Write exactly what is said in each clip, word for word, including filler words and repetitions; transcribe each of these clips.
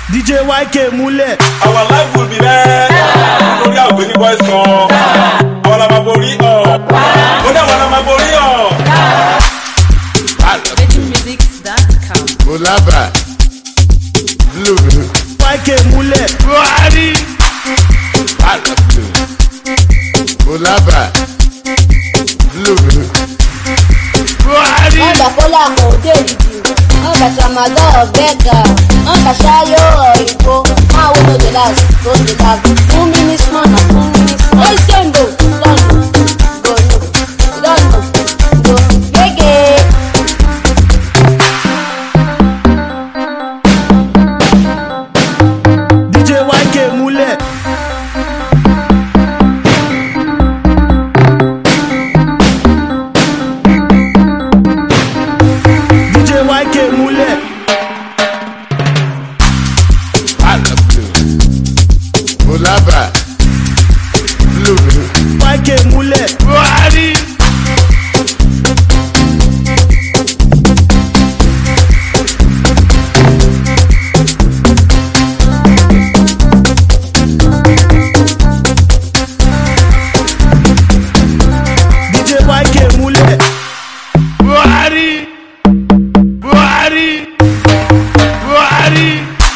D J Y K múlẹ̀. Our life will be there. Lórí Albany boys kan. Àwọn la máa borí ọ̀. Ó ní àwọn la máa borí ọ̀. Music dot com. Olaba Blue Y K múlẹ̀. Buhari Olaba Blue Buhari. Wọ́n gbà kó làwọn òde ìdìbò, wọ́n gbà sàmàdọ́ ọ̀bẹ́gà, wọ́n gbà ṣáyó ọ̀rìnkó, máa wọ́n lóde láti tó ṣe dàgbù. Fún mínísímọ̀ náà fún mínísímọ̀. Ó ṣe ń bò lọ́nà gbòòlò lọ́nà gbò gégé. D J Y K múlẹ̀. D J Y K múlẹ̀. Olaba Blue Y K múlẹ̀. Buhari. D J Y K múlẹ̀. Buhari Buhari Buhari.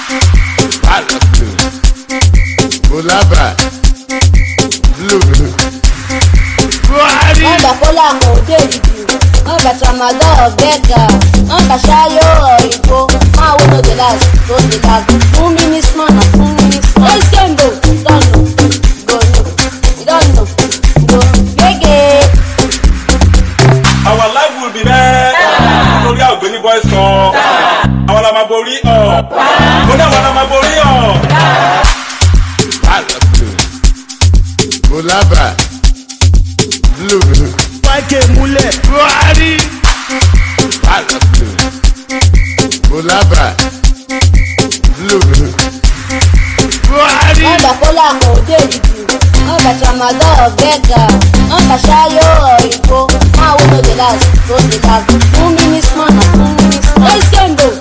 Olaba Blue Buhari. Wọ́n gbà kó làwọn òde ìdìbò, wọ́n gbà sàmàdọ́ ọ̀bẹ́gà, wọ́n gbà ṣáyó ọ̀rìnkó, máa wọ́n lóde láti tó ṣe dàgbù. Fún mínísímọ̀ náà fún mínísímọ̀. Ó ṣe ń bò lọ́nà gbòòlò lọ́nà gbò gégé. Our life will be there. Lórí Albany boys kan. Àwọn la máa borí ọ̀. Ó ní àwọn la máa borí ọ̀. Olaba Blue Y K múlẹ̀. Buhari. Olaba Blue Buhari. Wọ́n gbà kó làwọn òde ìdìbò, wọ́n gbà sàmàdọ́ ọ̀bẹ́gà, wọ́n gbà ṣáyó ọ̀rìnkó, máa wọ́n lóde láti tó ṣe dàgbù. Fún mínísímọ̀ náà fún mínísímọ̀. Ó ṣe ń bò